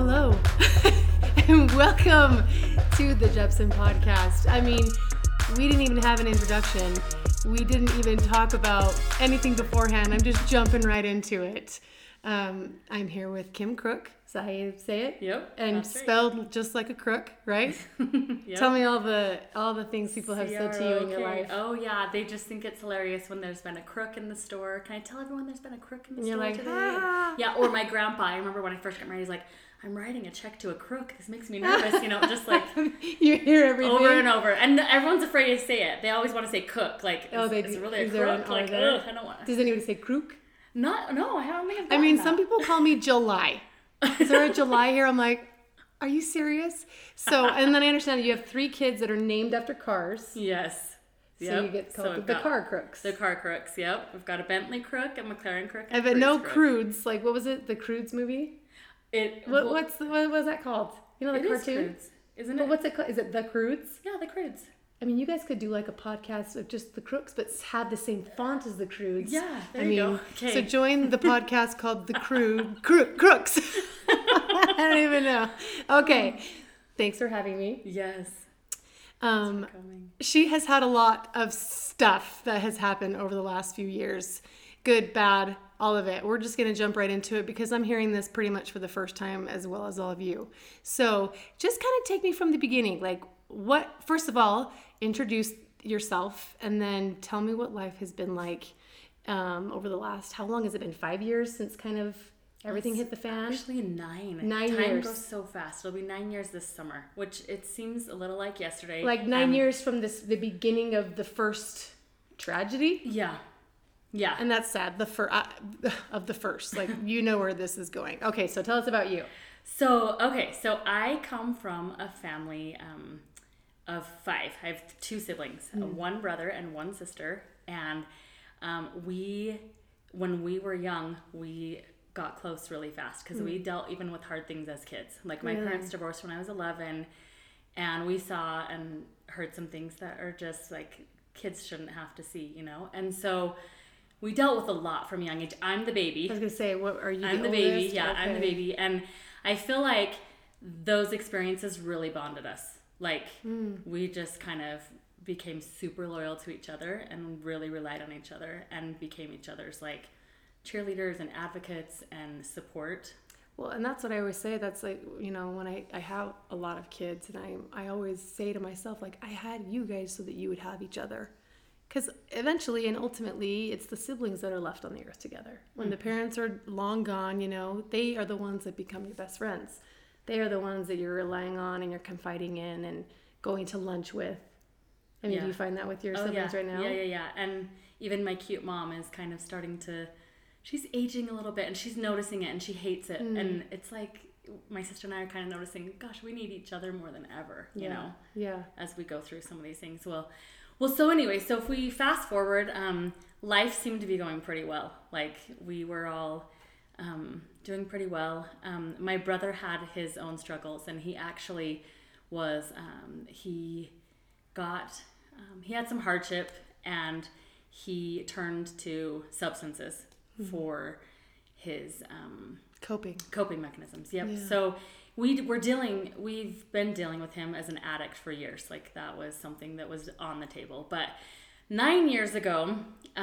Hello, and welcome to the Jepson Podcast. I mean, we didn't even have an introduction. We didn't even talk about anything beforehand. I'm just jumping right into it. I'm here with Kim Crook. Is that how you say it? Yep. And spelled right. Just like a crook, right? Yep. Tell me all the things people have said to you in your life. Oh yeah, they just think it's hilarious when there's been a crook in the store. Can I tell everyone there's been a crook in the store like, today? Ah. Yeah, or my grandpa. I remember when I first got married, he's like, I'm writing a check to a crook. This makes me nervous, just like you hear everything over and over, and everyone's afraid to say it. They always want to say cook, like is really a crook? Like, ugh, I don't want to. Does anybody say crook? No, I don't think I mean, some people call me July. Is there a July here? I'm like, are you serious? So, and then I understand that you have 3 kids that are named after cars. Yes. So you get called the car crooks. The car crooks, yep. We've got a Bentley crook, a McLaren crook, and but no Croods. Like, what was it? The Croods movie? What was that called? You know, the cartoon? Croods, isn't it? But what's it called? Is it The Croods? Yeah, The Croods. I mean, you guys could do like a podcast of just the Crooks, but have the same font as the Croods. Yeah, there you go. Okay. So join the podcast called The Crooks. I don't even know. Okay. Thanks for having me. Yes. She has had a lot of stuff that has happened over the last few years. Good, bad, all of it. We're just going to jump right into it because I'm hearing this pretty much for the first time as well as all of you. So just kind of take me from the beginning. Like, first of all, introduce yourself and then tell me what life has been like over the last, how long has it been? 5 years since kind of everything hit the fan? Actually 9. 9 years. Time goes so fast. It'll be 9 years this summer, which it seems a little like yesterday. Like 9 years from the beginning of the first tragedy? Yeah. Yeah. And that's sad, of the first. Like, you know where this is going. Okay, so tell us about you. So I come from a family of 5. I have 2 siblings, 1 brother and 1 sister. And when we were young, we got close really fast because we dealt even with hard things as kids. Like, my parents divorced when I was 11, and we saw and heard some things that are just like kids shouldn't have to see, And so we dealt with a lot from a young age. I'm the baby. I was going to say, what are you? I'm the baby. Yeah, okay. I'm the baby. And I feel like those experiences really bonded us. Like, we just kind of became super loyal to each other and really relied on each other and became each other's, like, cheerleaders and advocates and support. Well, and that's what I always say. That's like, when I have a lot of kids, and I always say to myself, like, I had you guys so that you would have each other. Because eventually and ultimately, it's the siblings that are left on the earth together. When the parents are long gone, they are the ones that become your best friends. They are the ones that you're relying on and you're confiding in and going to lunch with. I mean, do you find that with your siblings right now? Yeah. And even my cute mom is kind of starting to, she's aging a little bit and she's noticing it and she hates it. And it's like, my sister and I are kind of noticing, gosh, we need each other more than ever, as we go through some of these things. Well, so anyway, so if we fast forward, life seemed to be going pretty well. Like, we were all doing pretty well. My brother had his own struggles, and he actually was, he had some hardship, and he turned to substances for his coping mechanisms. Yep. Yeah. So we've been dealing with him as an addict for years. Like, that was something that was on the table. But 9 years ago,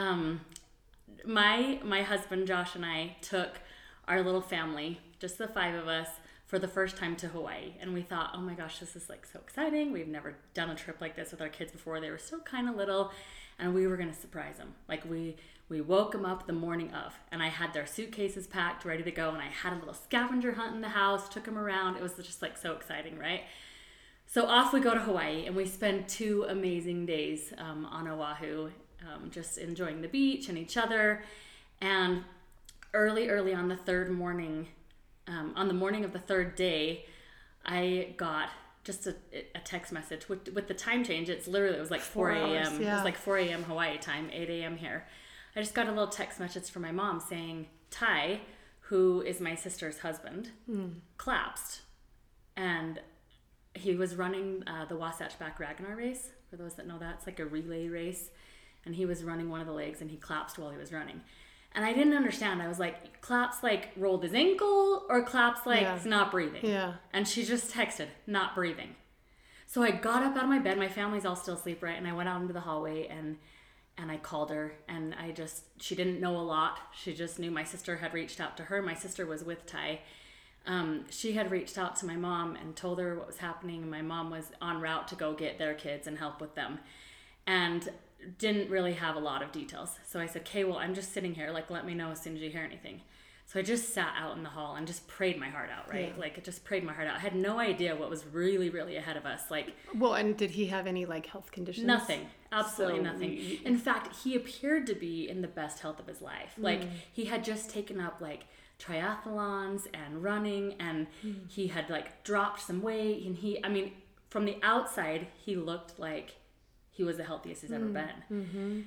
my husband Josh and I took our little family, just the 5 of us, for the first time to Hawaii. And we thought, oh my gosh, this is like so exciting. We've never done a trip like this with our kids before. They were still kind of little, and we were going to surprise them. Like, we woke them up the morning of, and I had their suitcases packed, ready to go, and I had a little scavenger hunt in the house, took them around. It was just like so exciting, right? So off we go to Hawaii, and we spend 2 amazing days on Oahu, just enjoying the beach and each other. And early on the 3rd morning, on the morning of the 3rd day, I got just a text message with the time change. It was like 4 a.m. Yeah. It was like 4 a.m. Hawaii time, 8 a.m. here. I just got a little text message from my mom saying Ty, who is my sister's husband, collapsed, and he was running the Wasatch Back Ragnar race. For those that know that, it's like a relay race, and he was running one of the legs, and he collapsed while he was running. And I didn't understand. I was like, Claps like rolled his ankle or Claps like not breathing? Yeah. And she just texted, not breathing. So I got up out of my bed. My family's all still asleep, right? And I went out into the hallway and I called her, and she didn't know a lot. She just knew my sister had reached out to her. My sister was with Ty. She had reached out to my mom and told her what was happening. My mom was en route to go get their kids and help with them, and didn't really have a lot of details. So I said, okay, well, I'm just sitting here. Like, let me know as soon as you hear anything. So I just sat out in the hall and just prayed my heart out, right? Yeah. Like, I just prayed my heart out. I had no idea what was really, really ahead of us. Like, well, and did he have any like health conditions? nothing. Absolutely So nothing. In fact, he appeared to be in the best health of his life. Like, he had just taken up like triathlons and running, and he had like dropped some weight, and from the outside, he looked like he was the healthiest he's ever been.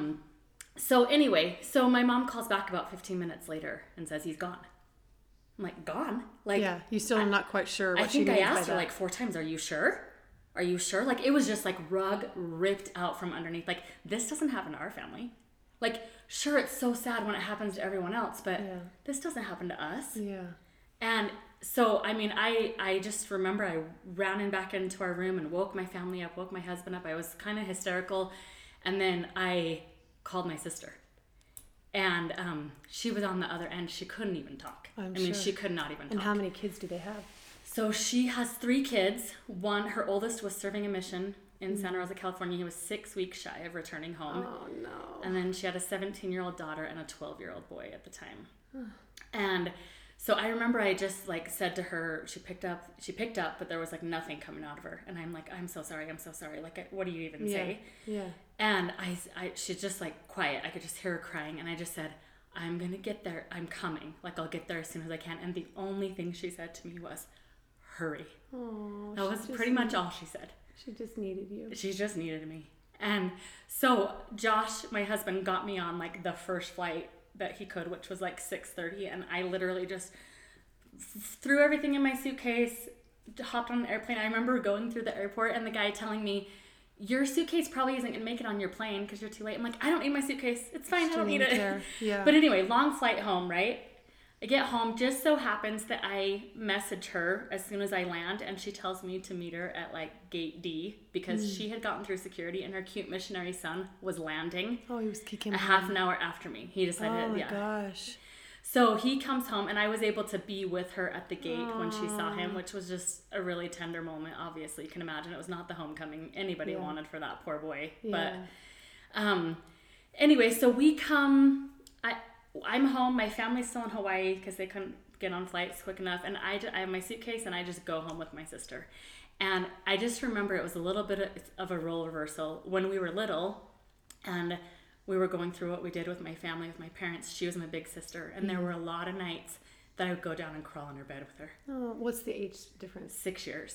So anyway, so my mom calls back about 15 minutes later and says he's gone. I'm like, gone? Like, yeah, you still are not quite sure what I think she I means asked by her that. like 4 times, are you sure? Are you sure? Like, it was just like rug ripped out from underneath. Like, this doesn't happen to our family. Like, sure, it's so sad when it happens to everyone else, but this doesn't happen to us. Yeah. And so, I just remember I ran back into our room and woke my family up, woke my husband up. I was kind of hysterical. And then I called my sister. And she was on the other end. She couldn't even talk. Sure. She could not even talk. And how many kids do they have? So she has 3 kids. Her oldest was serving a mission in Santa Rosa, California. He was 6 weeks shy of returning home. Oh, no. And then she had a 17-year-old daughter and a 12-year-old boy at the time. And so I remember I just like said to her, she picked up, but there was like nothing coming out of her. And I'm like, I'm so sorry. Like, what do you even say? Yeah. And she's just like quiet. I could just hear her crying. And I just said, I'm going to get there. I'm coming. Like, I'll get there as soon as I can. And the only thing she said to me was, hurry. Oh, that was pretty much all she said. She just needed you. She just needed me. And so Josh, my husband, got me on like the first flight that he could, which was like 6:30. And I literally just threw everything in my suitcase, hopped on an airplane. I remember going through the airport and the guy telling me, your suitcase probably isn't going to make it on your plane because you're too late. I'm like, I don't need my suitcase. It's fine. I don't need it. Yeah. But anyway, long flight home, right? I get home. Just so happens that I message her as soon as I land, and she tells me to meet her at like gate D because she had gotten through security and her cute missionary son was landing. Oh, he was kicking a half an hour after me. He decided, oh my gosh. So he comes home, and I was able to be with her at the gate when she saw him, which was just a really tender moment. Obviously, you can imagine it was not the homecoming anybody wanted for that poor boy. Yeah. But anyway, so we come. I'm home. My family's still in Hawaii because they couldn't get on flights quick enough, and I have my suitcase, and I just go home with my sister. And I just remember it was a little bit of a role reversal when we were little, and we were going through what we did with my family, with my parents. She was my big sister, and there were a lot of nights that I would go down and crawl in her bed with her. Oh, what's the age difference? 6 years.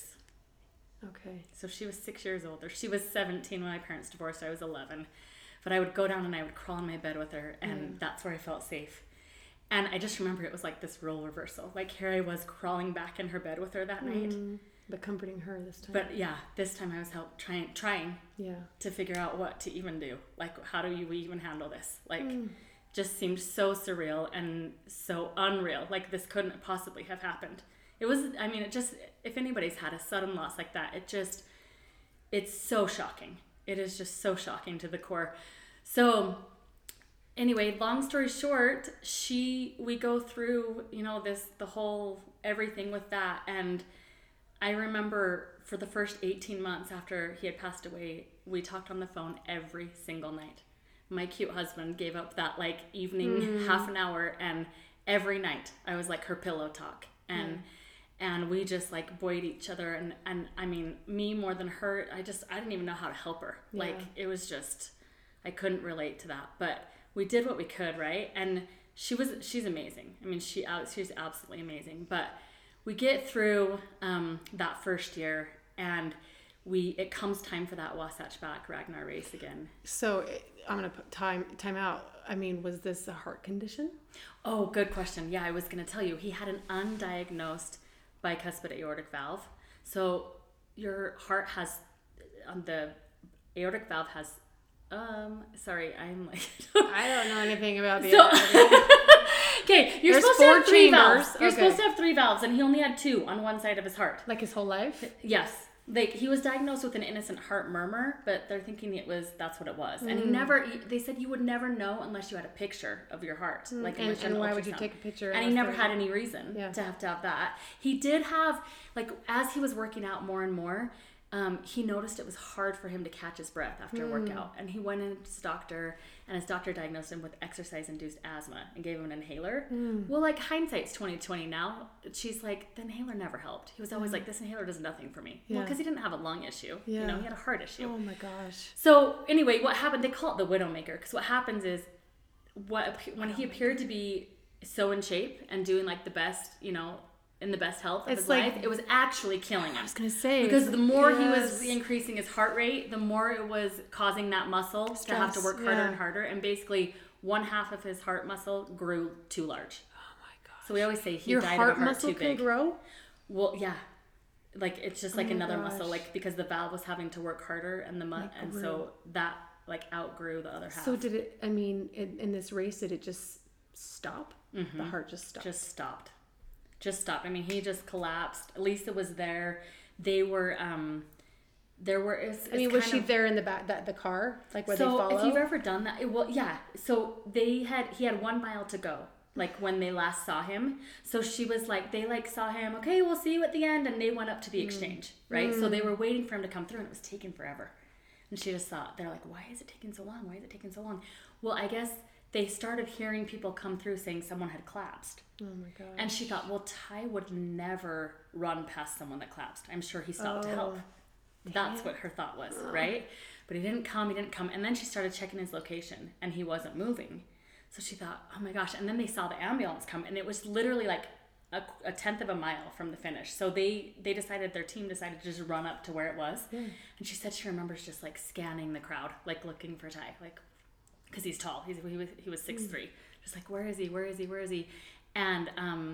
Okay. So she was 6 years older. She was 17 when my parents divorced. I was 11. But I would go down and I would crawl in my bed with her, and that's where I felt safe. And I just remember it was like this role reversal. Like, here I was crawling back in her bed with her that night. But comforting her this time. But yeah, this time I was trying yeah. to figure out what to even do. Like, how do you even handle this? Like, just seemed so surreal and so unreal. Like, this couldn't possibly have happened. It was, I mean, it just, if anybody's had a sudden loss like that, it's so shocking. It is just so shocking to the core. So anyway, long story short, we go through, the whole everything with that. And I remember for the first 18 months after he had passed away, we talked on the phone every single night. My cute husband gave up that like evening half an hour, and every night I was like her pillow talk. And we just like buoyed each other, and I mean, me more than her, I didn't even know how to help her. Yeah. Like, it was just, I couldn't relate to that, but we did what we could, right? And she's amazing. I mean, she's absolutely amazing. But we get through that first year, and it comes time for that Wasatch Back Ragnar race again. So I'm gonna put time out. I mean, was this a heart condition? Oh, good question. Yeah, I was gonna tell you, he had an undiagnosed bicuspid aortic valve. So your heart has, the aortic valve has Sorry, I'm like. I don't know anything about the So, anatomy. okay, you're There's supposed to 4 have 3 valves. chambers. You're Okay. supposed to have 3 valves, and he only had 2 on one side of his heart. Like his whole life? Yes. Like, he was diagnosed with an innocent heart murmur, but they're thinking that's what it was. And they said you would never know unless you had a picture of your heart. Like, And why would you take a picture? And he never had any reason Yeah. to have that. He did have, like, as he was working out more and more, he noticed it was hard for him to catch his breath after a workout. And he went in to his doctor, and his doctor diagnosed him with exercise-induced asthma and gave him an inhaler. Well, like, hindsight's 20/20 now. She's like, the inhaler never helped. He was always like, this inhaler does nothing for me. Well, because he didn't have a lung issue. Yeah. You know, he had a heart issue. Oh my gosh. So anyway, what happened? They call it the widowmaker, because what happens is, when he appeared to be so in shape and doing like the best, you know, in the best health of his life, it was actually killing him. I was gonna say, because the more he was increasing his heart rate, the more it was causing that muscle to have to work harder and harder, and basically 1/2 of his heart muscle grew too large. Oh my gosh. So we always say he Your died heart of a heart muscle too big. can grow? Well, yeah. Like, it's just like another gosh. muscle, like, because the valve was having to work harder, and and so that like outgrew the other half. So did it, I mean, in this race, did it just stop? The heart just stopped? Just stopped. I mean, he just collapsed. Lisa was there. They were, was she there in the back, the car? Like where they follow? So if you've ever done that, yeah. So he had 1 mile to go. Like when they last saw him. So she was like, they like saw him, okay, we'll see you at the end. And they went up to the exchange, right? So they were waiting for him to come through, and it was taking forever. And she just thought, they're like, why is it taking so long? Why is it taking so long? Well, I guess they started hearing people come through saying someone had collapsed. Oh my God. And she thought, well, Ty would never run past someone that collapsed. I'm sure he stopped to help. That's what her thought was, right? But he didn't come. And then she started checking his location, and he wasn't moving. So she thought, oh my gosh. And then they saw the ambulance come, and it was literally like a 1/10 of a mile from the finish. So their team decided to just run up to where it was. And she said she remembers just like scanning the crowd, like looking for Ty, like, because he's tall. He was 6'3". Just like, where is he? And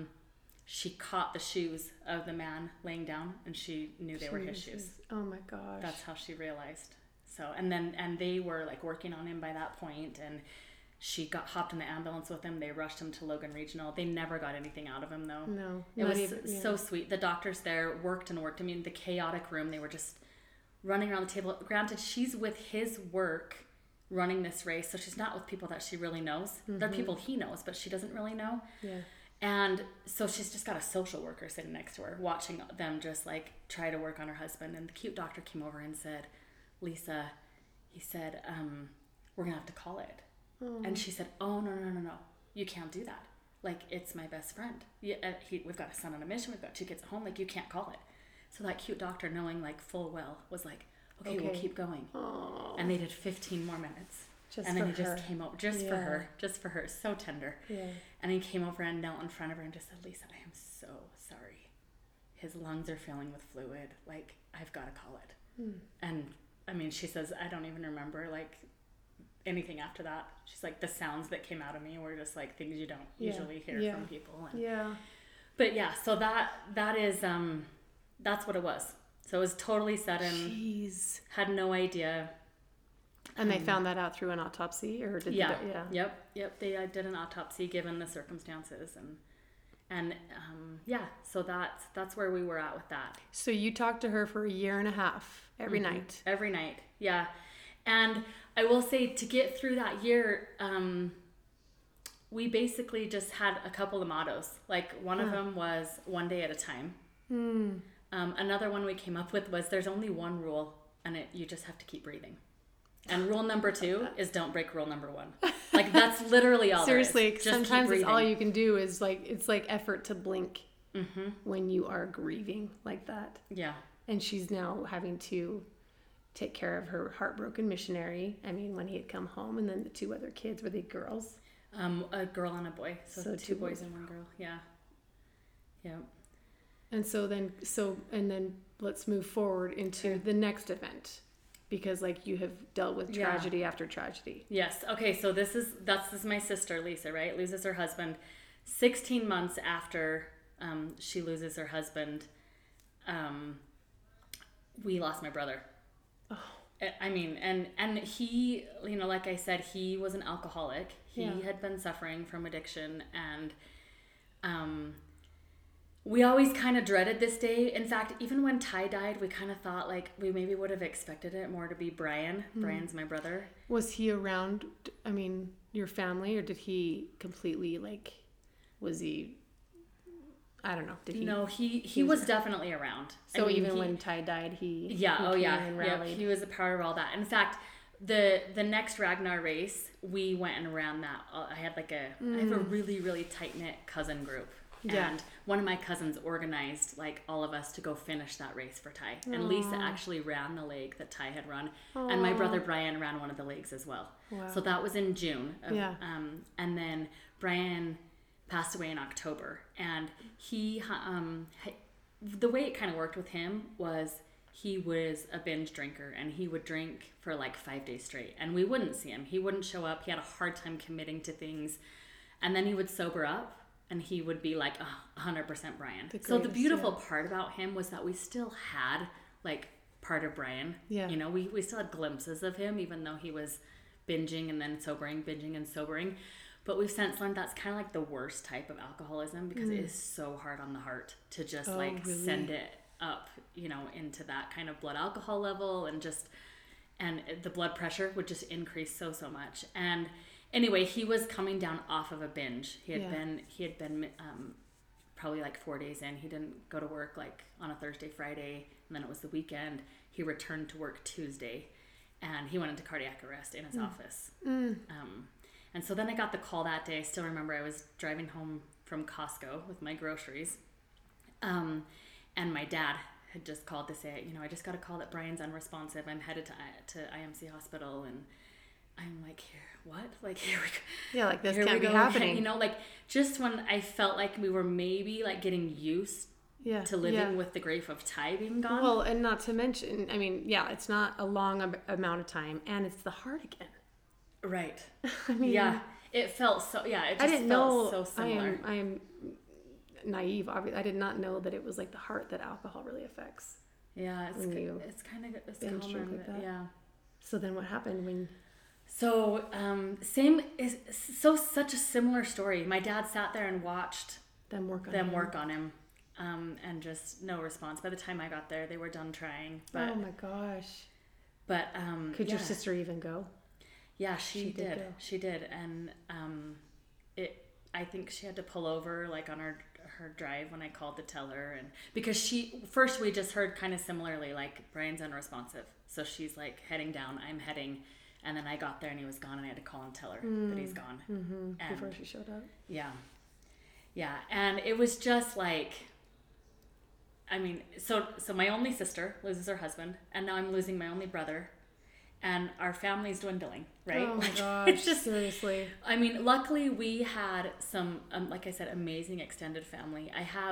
she caught the shoes of the man laying down, and she knew they were his shoes. Oh my gosh. That's how she realized. So, and they were like working on him by that point, and she hopped in the ambulance with him. They rushed him to Logan Regional. They never got anything out of him, though. No. It was so sweet. The doctors there worked and worked. I mean, the chaotic room, they were just running around the table. Granted, she's with his work running this race, so she's not with people that she really knows. They're people he knows, but she doesn't really know. Yeah. And so she's just got a social worker sitting next to her, watching them just like try to work on her husband. And the cute doctor came over and said, Lisa, he said, we're gonna have to call it. And she said, oh, no. You can't do that. Like, it's my best friend. We've got a son on a mission. We've got 2 kids at home. Like, you can't call it. So that cute doctor, knowing like full well, was like, okay. We'll keep going. Aww. And they did 15 more minutes. Just and then for he her. just came over, just for her. So tender. Yeah. And he came over and knelt in front of her and just said, Lisa, I am so sorry. His lungs are filling with fluid. Like, I've got to call it. And I mean, she says, I don't even remember like anything after that. She's like, the sounds that came out of me were just like things you don't usually hear from people. And, but yeah, so that is that's what it was. So it was totally sudden. Jeez. Had no idea. And they found that out through an autopsy, or did Yep. They did an autopsy given the circumstances, and so that's where we were at with that. So you talked to her for 1.5 years every night. Every night, yeah. And I will say, to get through that year, we basically just had a couple of mottos. Like, one of them was one day at a time. Another one we came up with was, there's only one rule, and you just have to keep breathing. And rule number 2 is don't break rule number 1. Like, that's literally all. Seriously, just sometimes it's all you can do is like, it's like effort to blink when you are grieving like that. Yeah. And she's now having to take care of her heartbroken missionary. I mean, when he had come home, and then the 2 other kids, were they girls? A girl and a boy. So 2 boys and 1 girl. Yeah. Yeah. And so then let's move forward into the next event, because like you have dealt with tragedy after tragedy. Yes. Okay. So this is my sister Lisa, right? Loses her husband. 16 months after she loses her husband, we lost my brother. Oh. I mean, and he, you know, like I said, he was an alcoholic. He had been suffering from addiction, and we always kind of dreaded this day. In fact, even when Ty died, we kind of thought like we maybe would have expected it more to be Brian. Brian's my brother. Was he around, I mean, your family, or did he completely, like, was he, I don't know, did he? No, he was definitely around. So I mean, even when Ty died, he he was a part of all that. In fact, the next Ragnar race, we went and ran that. I had like I have a really, really tight-knit cousin group. Yeah. And one of my cousins organized like all of us to go finish that race for Ty. And Lisa actually ran the leg that Ty had run. Aww. And my brother Brian ran one of the legs as well. Wow. So that was in June. And then Brian passed away in October. And he, the way it kind of worked with him was he was a binge drinker, and he would drink for like 5 days straight. And we wouldn't see him. He wouldn't show up. He had a hard time committing to things. And then he would sober up. And he would be like 100% Brian. So the beautiful part about him was that we still had like part of Brian. Yeah. You know, we still had glimpses of him, even though he was binging and then sobering, binging and sobering. But we've since learned that's kind of like the worst type of alcoholism, because it is so hard on the heart to just really send it up, you know, into that kind of blood alcohol level, and the blood pressure would just increase so much. And anyway, he was coming down off of a binge. He had been probably like 4 days in. He didn't go to work like on a Thursday, Friday, and then it was the weekend. He returned to work Tuesday, and he went into cardiac arrest in his office. And so then I got the call that day. I still remember I was driving home from Costco with my groceries, and my dad had just called to say, you know, I just got a call that Brian's unresponsive. I'm headed to IMC Hospital, and I'm like, what? Like, here we go. Yeah, like this can't be happening. You know, like just when I felt like we were maybe like getting used to living with the grief of Ty being gone. Well, and not to mention, I mean, yeah, it's not a long amount of time, and it's the heart again. Right. I mean, yeah, it felt so. Yeah, it just I didn't felt know. so similar. I am naive. Obviously, I did not know that it was like the heart that alcohol really affects. Yeah, it's kind of common. Like that. Yeah. So then, what happened when? So such a similar story. My dad sat there and watched them work on him, and just no response. By the time I got there, they were done trying. But, oh my gosh! But could your sister even go? Yeah, she did. She did, and I think she had to pull over like on her drive when I called to tell her, and because we just heard kind of similarly like Brian's unresponsive, so she's like heading down. I'm heading. And then I got there and he was gone, and I had to call and tell her that he's gone. Mm-hmm. Before she showed up. Yeah. Yeah. And it was just like, I mean, so my only sister loses her husband, and now I'm losing my only brother, and our family's dwindling, right? Oh my gosh, it's just, seriously. I mean, luckily we had some, like I said, amazing extended family.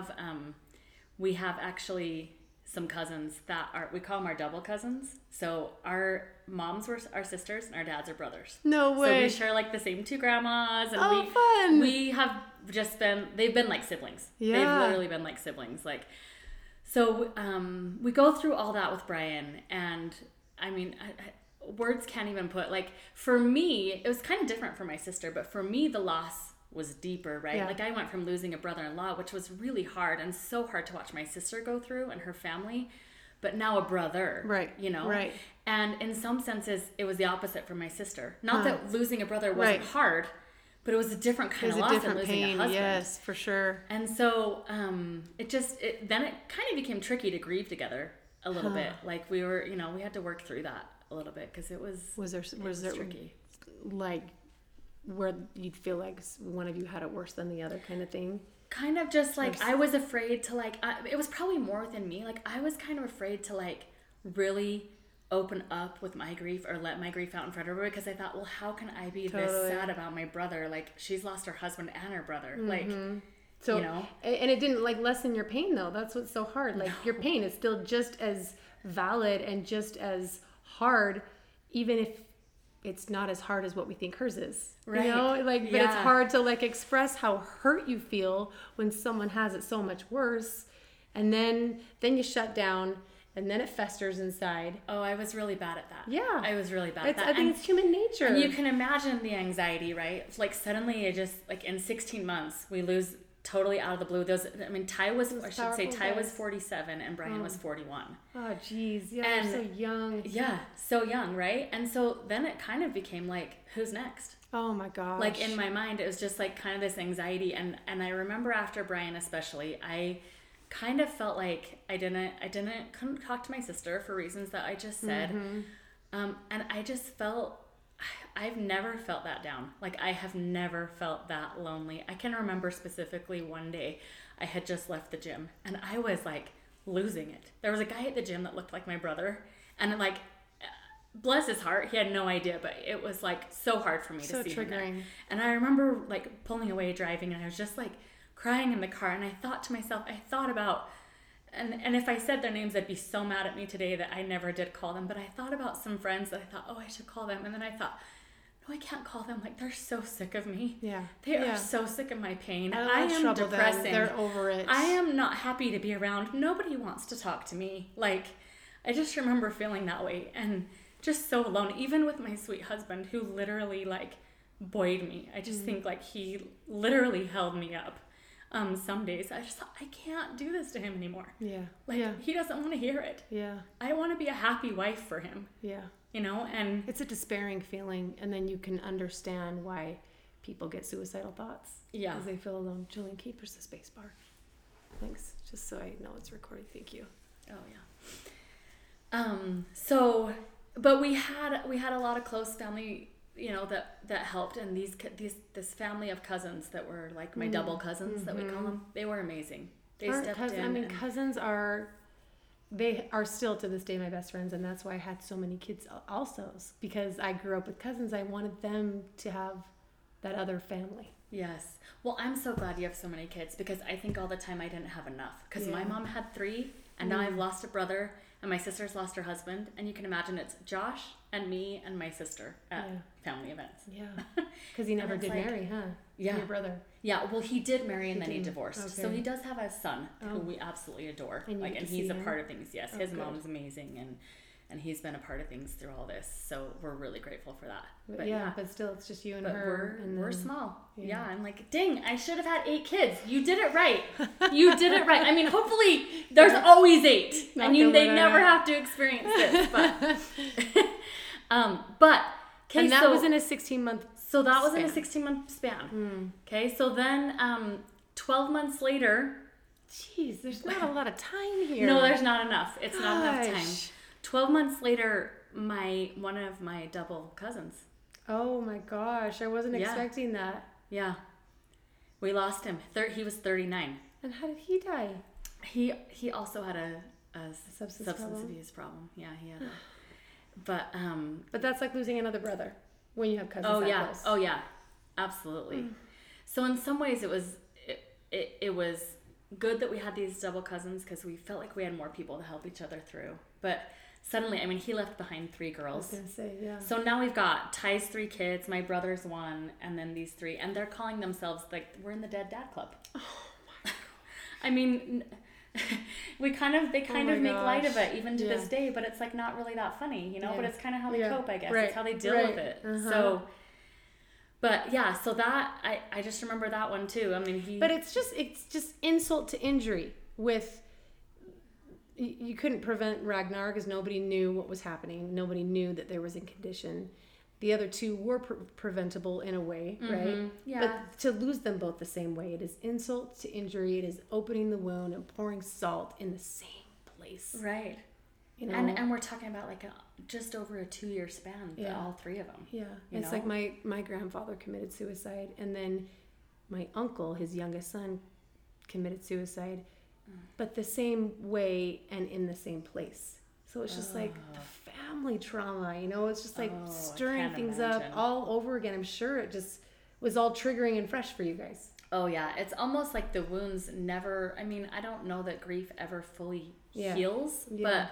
We have actually some cousins that we call them our double cousins. So our moms were our sisters and our dads are brothers. No way. So we share like the same two grandmas, and fun. We have just they've been like siblings. Yeah. They've literally been like siblings. Like, so we go through all that with Brian, and I mean, words can't even put, like, for me, it was kind of different for my sister, but for me, the loss was deeper, right? Yeah. Like, I went from losing a brother-in-law, which was really hard and so hard to watch my sister go through and her family, but now a brother, right? You know, right? And in some senses, it was the opposite for my sister. Not that losing a brother wasn't hard, but it was a different kind of loss than losing a husband. Yes, for sure. And so then it kind of became tricky to grieve together a little bit. Like we were, you know, we had to work through that a little bit because it was there tricky, like where you'd feel like one of you had it worse than the other kind of thing. Kind of just like I was afraid to like it was probably more within me. Like I was kind of afraid to like really open up with my grief or let my grief out in front of everybody, because I thought, well, how can I be this sad about my brother? Like she's lost her husband and her brother. Mm-hmm. Like, so, you know, and it didn't like lessen your pain though. That's what's so hard. Like your pain is still just as valid and just as hard, even if it's not as hard as what we think hers is. Right. You know, like, but it's hard to like express how hurt you feel when someone has it so much worse. And then you shut down and then it festers inside. Oh, I was really bad at that. Yeah. I was really bad at that. I think it's human nature. And you can imagine the anxiety, right? Like suddenly it just, like in 16 months, we lose totally out of the blue. Ty was 47 and Brian was 41. Oh, geez. Yeah, and they're so young. Yeah, so young, right? And so then it kind of became like, who's next? Oh my gosh. Like in my mind, it was just like kind of this anxiety. And I remember after Brian especially, I kind of felt like I couldn't talk to my sister for reasons that I just said. And I just felt, I've never felt that down. Like I have never felt that lonely. I can remember specifically one day I had just left the gym and I was like losing it. There was a guy at the gym that looked like my brother, and like, bless his heart, he had no idea, but it was like so hard for me to see triggering. him. And I remember like pulling away driving, and I was just like crying in the car, and I thought to myself, and if I said their names, they'd be so mad at me today that I never did call them, but I thought about some friends that I thought, oh, I should call them, and then I thought, no, I can't call them. Like, they're so sick of me. Yeah. They are so sick of my pain. I am depressing. They're over it. I am not happy to be around. Nobody wants to talk to me. Like, I just remember feeling that way and just so alone, even with my sweet husband who literally, like, buoyed me. I just think, like, he literally held me up. Some days I just thought, I can't do this to him anymore. Yeah. Like, he doesn't want to hear it. Yeah. I want to be a happy wife for him. Yeah. You know, and it's a despairing feeling, and then you can understand why people get suicidal thoughts. Yeah. Because they feel alone. Jillian, can you push the space bar? Thanks. Just so I know it's recorded. Thank you. Oh yeah. But we had a lot of close family, you know, that helped, and this family of cousins that were like my double cousins that we call them. They were amazing. They stepped in. I mean, cousins are. They are still to this day my best friends, and that's why I had so many kids also, because I grew up with cousins. I wanted them to have that other family. Yes. Well, I'm so glad you have so many kids, because I think all the time I didn't have enough, because my mom had 3, and now I've lost a brother, and my sister's lost her husband, and you can imagine it's Josh and me and my sister at family events. Yeah. Because he never did marry, huh? Yeah. Your brother. Yeah, well, he did marry and then he divorced. Okay. So he does have a son who we absolutely adore. And he's a part of things. Yes, his mom's amazing, and he's been a part of things through all this. So we're really grateful for that. But still, it's just you and her. We're small. Yeah, I'm like, dang, I should have had 8 kids. You did it right. You did it right. I mean, hopefully there's always 8, and they never have to experience this. But and that was in a 16-month. So that was in a 16-month span. Okay, so then 12 months later. Jeez, there's not a lot of time here. No, there's not enough. It's not enough time. 12 months later, one of my double cousins. Oh my gosh, I wasn't expecting that. Yeah. We lost him. He was 39. And how did he die? He also had a substance problem? abuse problem. Yeah, he had But that's like losing another brother when you have cousins that close. Oh yeah, absolutely. So in some ways it was good that we had these double cousins, because we felt like we had more people to help each other through. But suddenly, I mean, he left behind 3 girls. I was gonna say, yeah. So now we've got Ty's 3 kids, my brother's 1, and then these 3, and they're calling themselves like we're in the Dead Dad Club. Oh my God. I mean, they kind of make light of it even to this day, but it's like not really that funny, you know. But it's kind of how they cope, I guess. Right. It's how they deal with it. So, but yeah, so that I just remember that one too. I mean, But it's just insult to injury. With you couldn't prevent Ragnar because nobody knew what was happening. Nobody knew that there was a condition. The other 2 were preventable in a way, right? Yeah. But to lose them both the same way, it is insult to injury. It is opening the wound and pouring salt in the same place. Right. You know? And we're talking about like just over a 2-year span for all 3 of them. Yeah. It's like my grandfather committed suicide, and then my uncle, his youngest son, committed suicide, but the same way and in the same place. So it's just like the family trauma, you know, it's just like stirring things up all over again. I'm sure it just was all triggering and fresh for you guys. Oh yeah, it's almost like the wounds never, I mean, I don't know that grief ever fully heals, but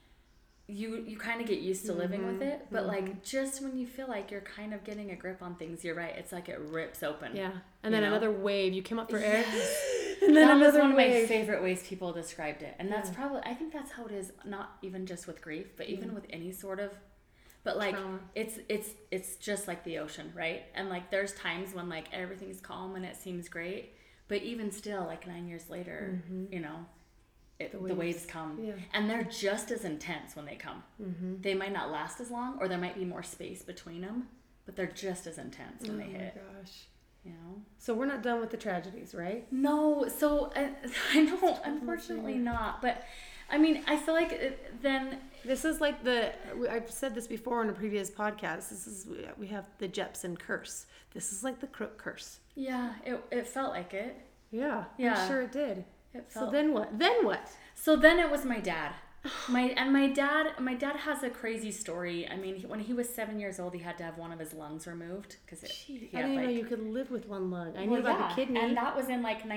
you kind of get used to living with it. But like just when you feel like you're kind of getting a grip on things, you're right, it's like it rips open. Yeah. And then another wave, you came up for air. And then that was another one of my wave. favorite ways people described it. And that's Yeah. probably, I think that's how it is, not even just with grief, but even with any sort of, but like, Trauma. it's just like the ocean, right? And like, there's times when like everything's calm and it seems great, but even still, like 9 years later, you know, the waves come. Yeah. And they're just as intense when they come. They might not last as long, or there might be more space between them, but they're just as intense when they hit. Oh my gosh. You know? So we're not done with the tragedies, right? No, so I know, unfortunately not. But I mean, I feel like then This is like I've said this before in a previous podcast. We have the Jepsen curse. This is like the Crook curse. yeah, it felt like it. Yeah, Yeah. I'm sure it did. It felt. So then what? Then what? So then it was my dad. My dad has a crazy story. I mean, when he was 7 years old, he had to have one of his lungs removed because I didn't even know you could live with one lung. I knew Well, about the kidney. and that was in like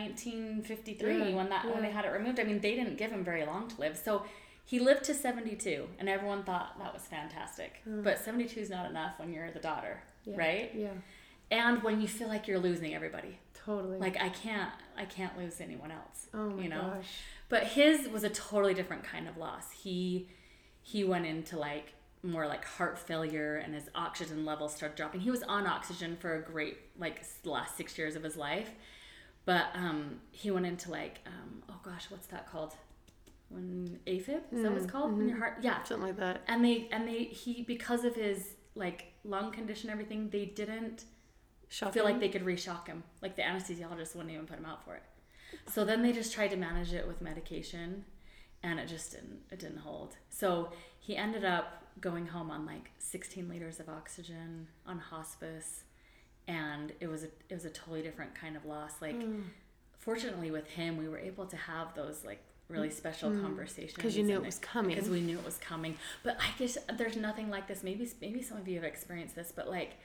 1953 when they had it removed. I mean, they didn't give him very long to live, so he lived to 72, and everyone thought that was fantastic. But 72 is not enough when you're the daughter, right? Yeah, And when you feel like you're losing everybody. totally. Like I can't lose anyone else. Oh my you know? gosh. But his was a totally different kind of loss. He went into like more like heart failure, and his oxygen levels started dropping. He was on oxygen for a great like the last 6 years of his life, but he went into like oh gosh, what's that called? When AFib, is that what it's called? When your heart, yeah, Something like that. and he because of his like lung condition, and everything, they didn't feel like they could re-shock him. Like the anesthesiologist wouldn't even put him out for it. So then they just tried to manage it with medication, and it just didn't hold. So he ended up going home on like 16 liters of oxygen on hospice, and it was a totally different kind of loss. Like fortunately with him, we were able to have those like really special conversations because you knew it was coming. because we knew it was coming. But I guess there's nothing like this. Maybe some of you have experienced this, but like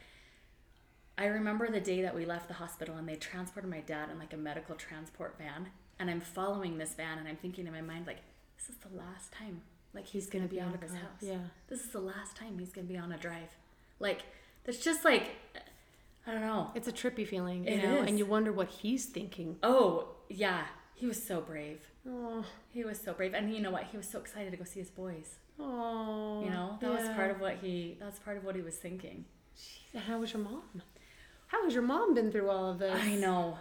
I remember the day that we left the hospital and they transported my dad in like a medical transport van, and I'm following this van and I'm thinking in my mind like, this is the last time like he's gonna be out of his house. Yeah. This is the last time he's gonna be on a drive. Like that's just like, I don't know. It's a trippy feeling, you It know, is. and you wonder what he's thinking. Oh yeah, he was so brave. Oh, He was so brave, and you know what? He was so excited to go see his boys. oh. You know, that was part of what he was thinking. Jeez, how was your mom? How has your mom been through all of this? I know.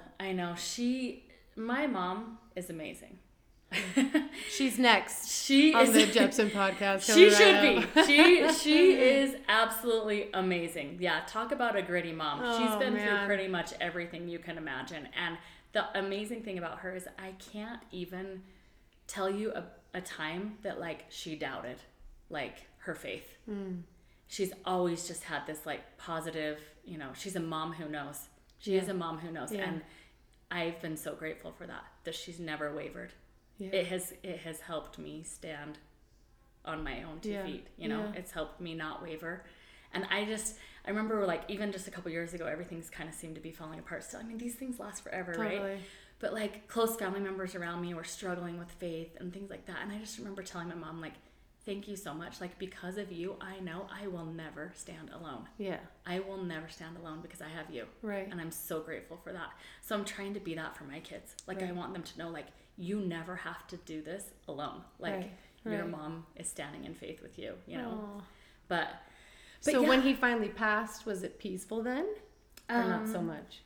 My mom is amazing. She's next She on is the Jepsen podcast. She coming should right up. be. She is absolutely amazing. Yeah, talk about a gritty mom. She's Oh, been through man. pretty much everything you can imagine. And the amazing thing about her is I can't even tell you a time that like she doubted like her faith. She's always just had this like positive, you know, she's a mom who knows. She is a mom who knows. Yeah. And I've been so grateful for that she's never wavered. Yeah. It has helped me stand on my own two feet, you know. It's helped me not waver. And I remember like even just a couple years ago, everything's kind of seemed to be falling apart still. I mean, these things last forever, Totally. right? But like close family members around me were struggling with faith and things like that. And I just remember telling my mom like, thank you so much. Like because of you, I know I will never stand alone. Yeah. I will never stand alone because I have you. Right. And I'm so grateful for that. So I'm trying to be that for my kids. Like I want them to know like, you never have to do this alone. Like your mom is standing in faith with you, you know. Aw. But So yeah. when he finally passed, was it peaceful then? Or not so much?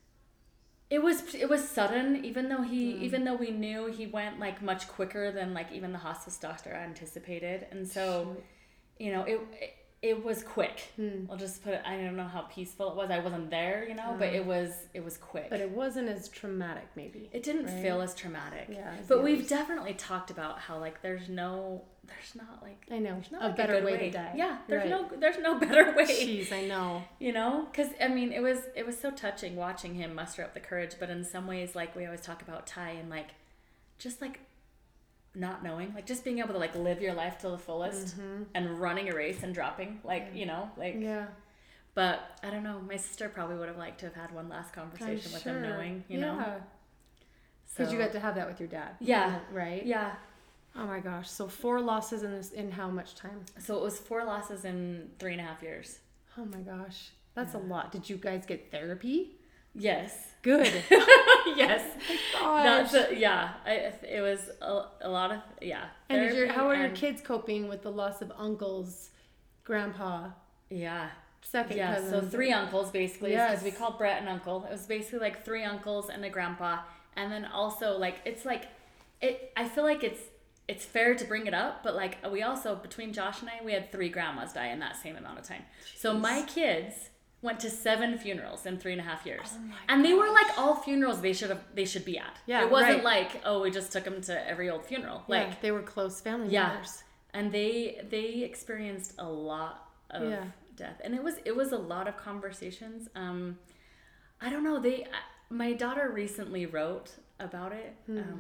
It was sudden, even though we knew he went like much quicker than like even the hospice doctor anticipated. And so, you know, it was quick. I'll just put it, I don't know how peaceful it was. I wasn't there, you know, but it was quick. But it wasn't as traumatic, maybe. It didn't feel as traumatic. Yeah, as but the we've others. definitely talked about how like there's not like I know. there's not A like better good way to die. Yeah, there's Right. no better way. Jeez, I know. You know, because I mean, it was so touching watching him muster up the courage. But in some ways, like we always talk about Ty and like just like not knowing, like just being able to like live your life to the fullest and running a race and dropping, like you know, like. Yeah. But I don't know. My sister probably would have liked to have had one last conversation with him, knowing, you know. Because you got to have that with your dad. Yeah. Right? Yeah. Oh my gosh. So 4 losses in how much time? So it was 4 losses in 3.5 years. Oh my gosh. That's a lot. Did you guys get therapy? Yes. Good. Yes. Gosh. It was a lot of, And therapy how are your kids coping with the loss of uncles, grandpa, Yeah. second Yeah, cousins? so 3 uncles basically, Yes. because we called Brett an uncle. It was basically like 3 uncles and a grandpa, and then also like I feel like it's fair to bring it up, but like we also, between Josh and I, we had 3 grandmas die in that same amount of time. So my kids went to 7 funerals in 3.5 years, and they were like all funerals they should be at. Yeah, it wasn't right. like, oh, we just took them to every old funeral. Yeah, Like they were close family yeah, members. and they experienced a lot of death, and it was a lot of conversations. I don't know. My daughter recently wrote about it.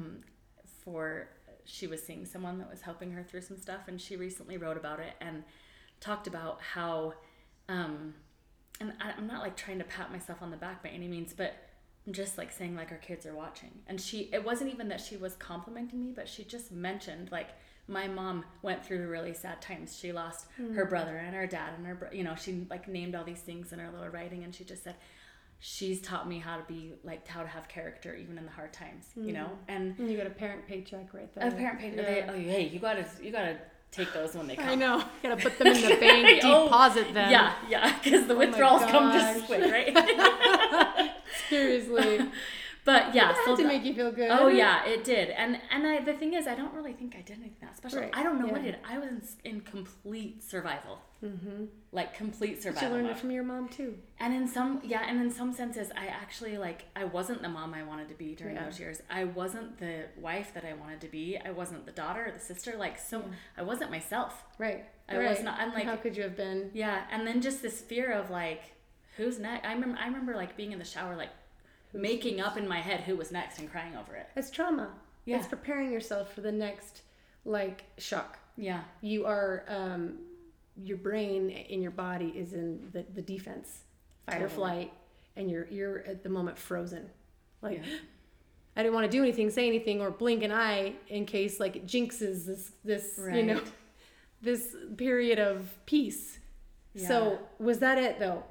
She was seeing someone that was helping her through some stuff, and she recently wrote about it and talked about how, and I'm not like trying to pat myself on the back by any means, but I'm just like saying like our kids are watching, and it wasn't even that she was complimenting me, but she just mentioned like my mom went through really sad times. She lost her brother and her dad and she like named all these things in her little writing, and she just said, she's taught me how to have character even in the hard times, and you got a parent paycheck right there. a parent paycheck. Yeah. Hey, you gotta take those when they come. I know. You gotta put them in the bank, deposit them. Yeah, because the withdrawals come just gosh. quick, right? Seriously. But yeah, That had to make you feel good. Oh yeah, it did. And the thing is, I don't really think I did anything that special. Right. I don't know what I Yeah. did. I was in complete survival. Mm-hmm. Like complete survival. Did you learn mode. it from your mom too? And in some senses, I actually I wasn't the mom I wanted to be during those years. I wasn't the wife that I wanted to be. I wasn't the daughter or the sister. I wasn't myself. Right. I was not. I'm like, how could you have been? Yeah, and then just this fear of like, who's next? I remember like being in the shower, like making up in my head who was next and crying over it. It's trauma. Yeah. It's preparing yourself for the next shock. Yeah. You are your brain in your body is in the defense, fight or flight, and you're at the moment frozen. Like I didn't want to do anything, say anything, or blink an eye in case like it jinxes this Right. this period of peace. Yeah. So was that it though?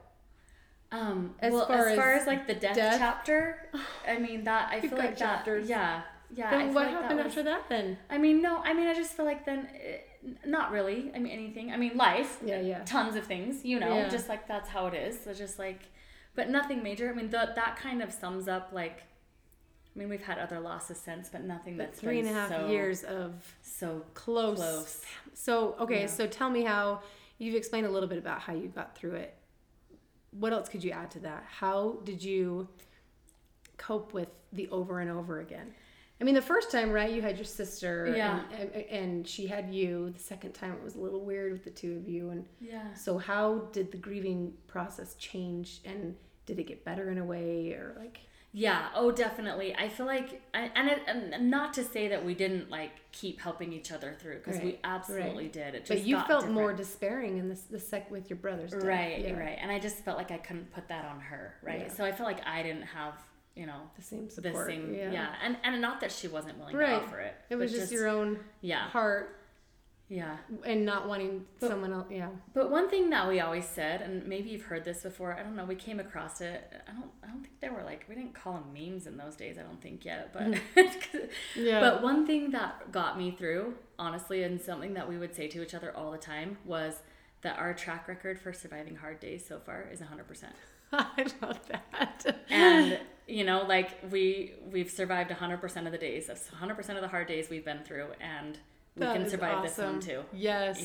As far as like the death chapter, I mean that I feel like chapters. that. Yeah. Then what happened after that then? I mean, I just feel like then, not really. I mean, anything. I mean, life. Yeah. Tons of things, Yeah. just like that's how it is. So just like, but nothing major. I mean, that kind of sums up like, I mean, we've had other losses since, but nothing that's 3.5 years of so close. So, okay, so tell me how, you've explained a little bit about how you got through it. What else could you add to that? How did you cope with the over and over again? I mean, the first time, right, you had your sister and she had you. The second time it was a little weird with the two of you. And so how did the grieving process change, and did it get better in a way, or like... Yeah, oh, definitely. I feel like, and not to say that we didn't like keep helping each other through, because we absolutely did. It just but you got felt different. more despairing in the sec with your brother's death. Right. And I just felt like I couldn't put that on her, right? Yeah. So I felt like I didn't have, the same support. And not that she wasn't willing to Right. offer it. It was just your own heart. Yeah. And not wanting someone else. Yeah. But one thing that we always said, and maybe you've heard this before, I don't know, we came across it. I don't think they were like, we didn't call them memes in those days, I don't think yet, but But one thing that got me through, honestly, and something that we would say to each other all the time, was that our track record for surviving hard days so far is 100%. I love that. And like we've survived 100% of the days. That's 100% of the hard days we've been through, and we can survive this one too. Yes.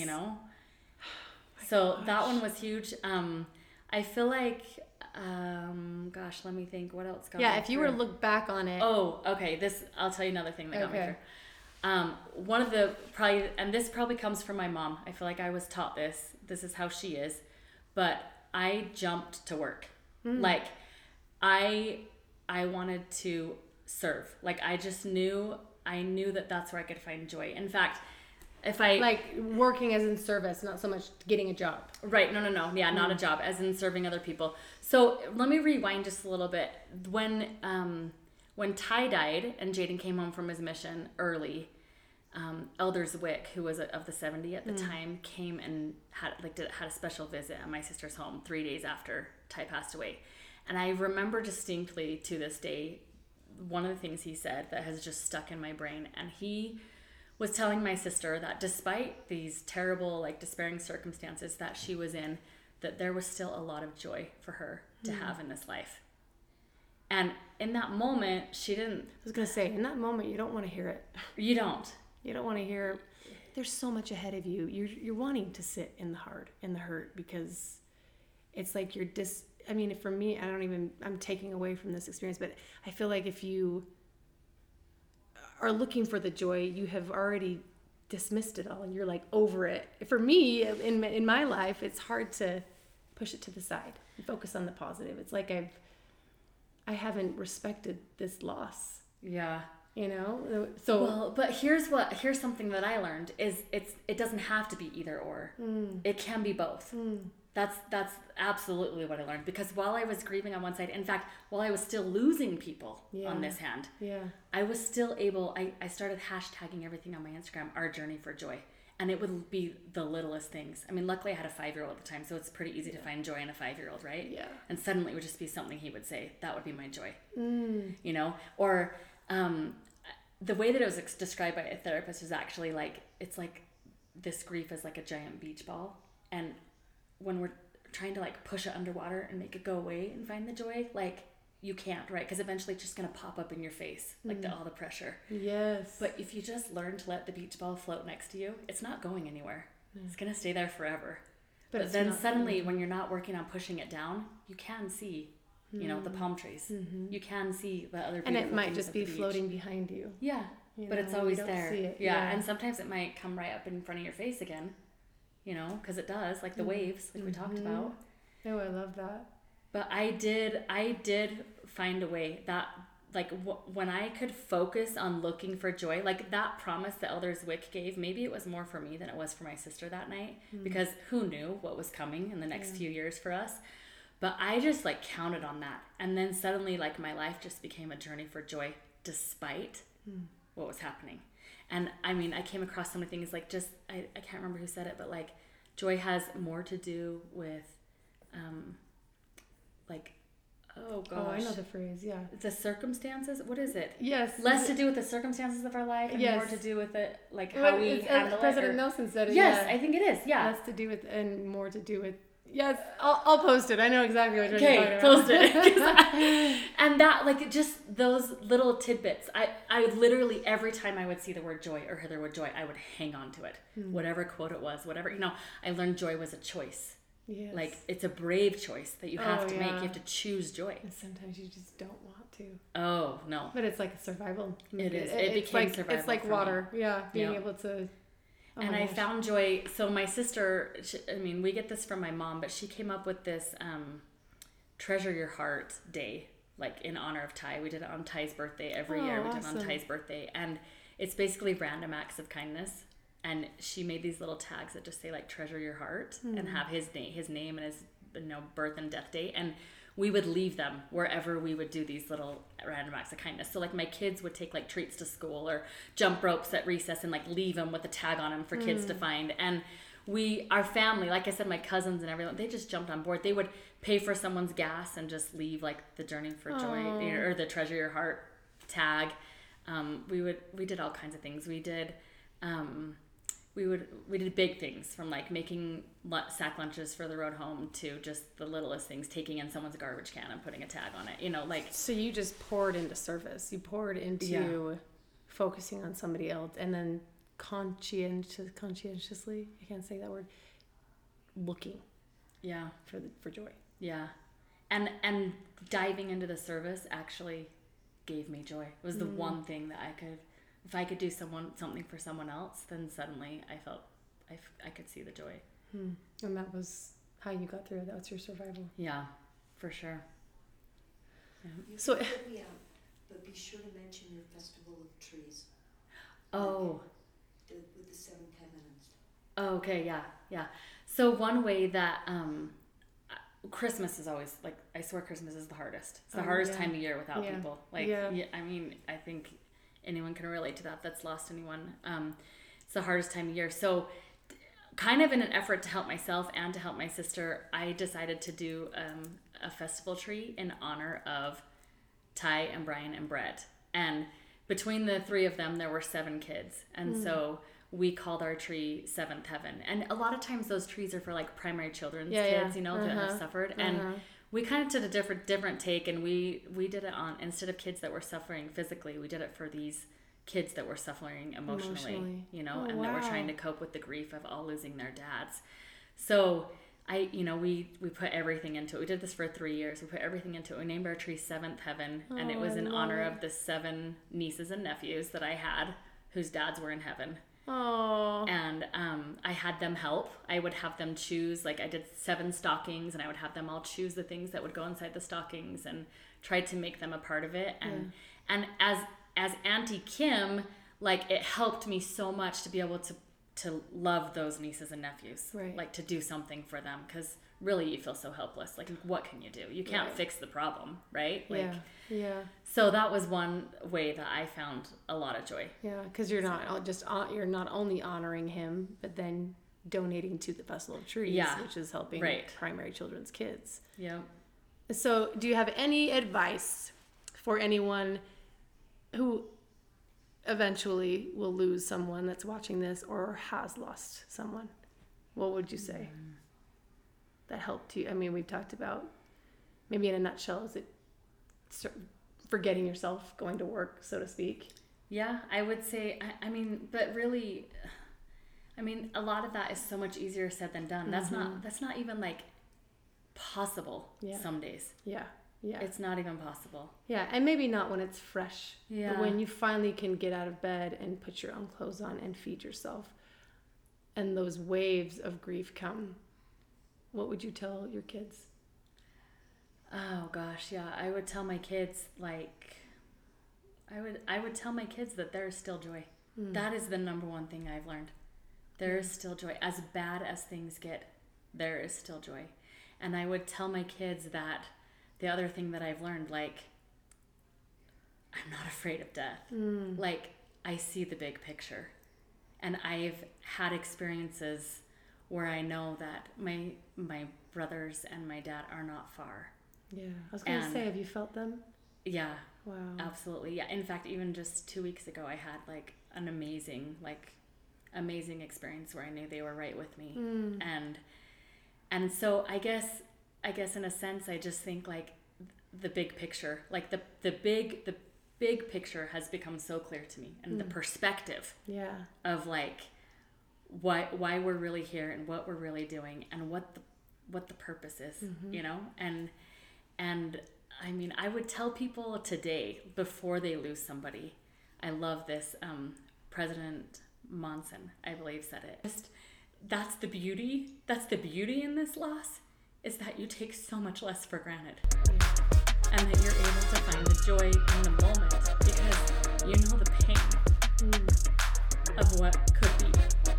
So that one was huge. I feel like, gosh, let me think. What else got me if you through? were to look back on it. Oh, okay. I'll tell you another thing that got me through. One of the and this probably comes from my mom. I feel like I was taught this. This is how she is. But I jumped to work. Like, I wanted to serve. Like, I knew that that's where I could find joy. In fact, if I... Like, working as in service, not so much getting a job. Right. No. Yeah, not a job, as in serving other people. So let me rewind just a little bit. When Ty died and Jaden came home from his mission early, Elder Zwick, who was of the 70 at the time, came and had a special visit at my sister's home 3 days after Ty passed away. And I remember distinctly to this day, one of the things he said that has just stuck in my brain. And he was telling my sister that despite these terrible, like despairing circumstances that she was in, that there was still a lot of joy for her to have in this life. And in that moment, she didn't... I was going to say, in that moment, you don't want to hear it. You don't. You don't want to hear, there's so much ahead of you. You're wanting to sit in the hurt, because it's like I mean, for me, I'm taking away from this experience, but I feel like if you are looking for the joy, you have already dismissed it all and you're like over it. For me, in my life, it's hard to push it to the side and focus on the positive. It's like I haven't respected this loss. Yeah. You know? So well, but here's something that I learned is it doesn't have to be either or. It can be both. That's absolutely what I learned, because while I was grieving on one side, in fact, while I was still losing people on this hand, I was still able, I started hashtagging everything on my Instagram, Our Journey for Joy. And it would be the littlest things. I mean, luckily I had a 5-year-old at the time, so it's pretty easy to find joy in a 5-year-old, right? Yeah. And suddenly it would just be something he would say. That would be my joy. You know? Or the way that it was described by a therapist was actually like, it's like this grief is like a giant beach ball. And when we're trying to like push it underwater and make it go away and find the joy, like you can't, right? Because eventually it's just going to pop up in your face, like all the pressure. Yes. But if you just learn to let the beach ball float next to you, it's not going anywhere. It's going to stay there forever. But then suddenly when you're not working on pushing it down, you can see, you know, the palm trees. You can see the other beautiful And it might things just of be the beach. floating behind you. Yeah. You but know, it's always you don't there. see it. Yeah. And sometimes it might come right up in front of your face again, you know, because it does, like the waves, like we talked about. Oh, I love that. But I did find a way that, like, when I could focus on looking for joy, like that promise that Elders Wick gave, maybe it was more for me than it was for my sister that night, because who knew what was coming in the next few years for us. But I just like counted on that. And then suddenly like my life just became a journey for joy despite what was happening. And I mean, I came across so many things like just, I can't remember who said it, but like joy has more to do with like, oh gosh. Oh, I know the phrase, yeah. The circumstances, what is it? Yes. Less to do with the circumstances of our life and more to do with it, like how we handle President it. Nelson said it. Yes, I think it is, yeah. Less to do with and more to do with, yes, I'll post it. I know exactly what you're talking about. Post it. And that, like, just those little tidbits, I would literally, every time I would see the word joy or hear the word joy, I would hang on to it. Whatever quote it was, whatever, you know, I learned joy was a choice. Yes. Like, it's a brave choice that you have to make. You have to choose joy. And sometimes you just don't want to. Oh, no. But it's like a survival. It is. It became like, survival. It's like water. Yeah. Being able to... Oh and I found joy. So my sister, we get this from my mom, but she came up with this Treasure Your Heart Day, like in honor of Ty. We did it on Ty's birthday every year. We did it on Ty's birthday. And it's basically random acts of kindness. And she made these little tags that just say like treasure your heart and have his name and his birth and death date. And we would leave them wherever we would do these little random acts of kindness. So like my kids would take like treats to school or jump ropes at recess and like leave them with a tag on them for kids to find. And our family, like I said, my cousins and everyone, they just jumped on board. They would pay for someone's gas and just leave like the Journey for Joy or the Treasure Your Heart tag. We did all kinds of things. We did big things, from like making sack lunches for the road home to just the littlest things, taking in someone's garbage can and putting a tag on it, like. So you just poured into service. You poured into focusing on somebody else, and then conscientiously, I can't say that word, looking for joy. Yeah. And diving into the service actually gave me joy. It was the one thing that if I could do something for someone else, then suddenly I felt I could see the joy. And that was how you got through it. That was your survival. Yeah, for sure. Yeah. So, but be sure to mention your Festival of Trees. Oh. With the 7 covenants. Oh, okay, yeah. So one way that Christmas is always, like, I swear Christmas is the hardest. It's the hardest time of year without people. Like, I think anyone can relate to that that's lost anyone. It's the hardest time of year. So kind of in an effort to help myself and to help my sister, I decided to do a festival tree in honor of Ty and Brian and Brett. And between the three of them, there were 7 kids. And so we called our tree Seventh Heaven. And a lot of times those trees are for like primary children's kids, you know, that have suffered. And we kind of did a different take, and we did it on, instead of kids that were suffering physically, we did it for these kids that were suffering emotionally. You know, and that were trying to cope with the grief of all losing their dads. So we put everything into it. We did this for 3 years. We put everything into it. We named our tree Seventh Heaven, and it was in honor of the 7 nieces and nephews that I had whose dads were in heaven. Oh. And I had them help. I would have them choose, like I did 7 stockings, and I would have them all choose the things that would go inside the stockings and try to make them a part of it. And as Auntie Kim, like it helped me so much to be able to love those nieces and nephews, like to do something for them, because really you feel so helpless. Like, what can you do? You can't fix the problem, right? Like, so that was one way that I found a lot of joy. Yeah, because you're not only honoring him, but then donating to the Festival of Trees, which is helping primary children's kids. Yeah. So, do you have any advice for anyone who eventually will lose someone that's watching this or has lost someone? What would you say that helped you? I mean, we've talked about, maybe in a nutshell, is it forgetting yourself, going to work, so to speak? Yeah, I would say, I mean, but really, I mean, a lot of that is so much easier said than done. That's not even like possible some days. Yeah. It's not even possible. Yeah, and maybe not when it's fresh. Yeah. But when you finally can get out of bed and put your own clothes on and feed yourself, and those waves of grief come, what would you tell your kids? Oh gosh, yeah. I would tell my kids, like, I would tell my kids that there is still joy. That is the number one thing I've learned. There is still joy. As bad as things get, there is still joy. And I would tell my kids that the other thing that I've learned, like, I'm not afraid of death. Like, I see the big picture. And I've had experiences where I know that my brothers and my dad are not far. Yeah. I was going to say, have you felt them? Yeah. Wow. Absolutely. Yeah. In fact, even just 2 weeks ago, I had like an amazing experience where I knew they were right with me. And so I guess in a sense, I just think like the big picture, like the big picture has become so clear to me, and the perspective of like why we're really here and what we're really doing and what the purpose is, you know? And I mean, I would tell people today, before they lose somebody, I love this, President Monson, I believe, said it. That's the beauty in this loss, is that you take so much less for granted. And that you're able to find the joy in the moment, because you know the pain of what could be.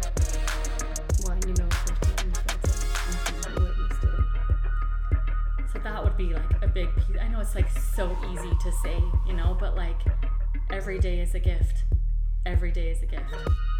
Well, you know firsthand, you felt it. You witnessed it. So that would be like a big piece. I know it's like so easy to say, you know, but like every day is a gift. Every day is a gift.